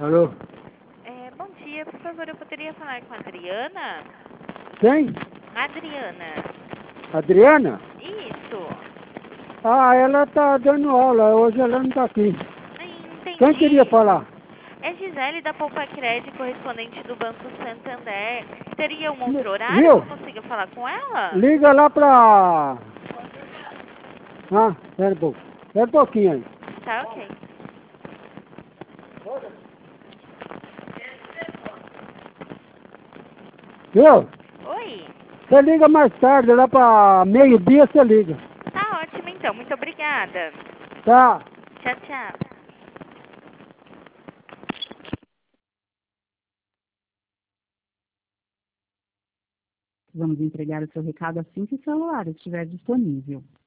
Alô? Bom dia, por favor, eu poderia falar com a Adriana? Quem? Adriana. Adriana? Isso. Ah, ela tá dando aula, hoje ela não tá aqui. Entendi. Quem queria falar? É Gisele da Poupa Crédito, correspondente do Banco Santander. Teria um outro horário Viu? que eu consiga falar com ela? Liga lá pra... Ah, espera um pouquinho aí. Tá, ok. Viu? Oi. Você liga mais tarde, lá pra meio-dia você liga. Tá ótimo, então. Muito obrigada. Tá. Tchau, tchau. Vamos entregar o seu recado assim que o celular estiver disponível.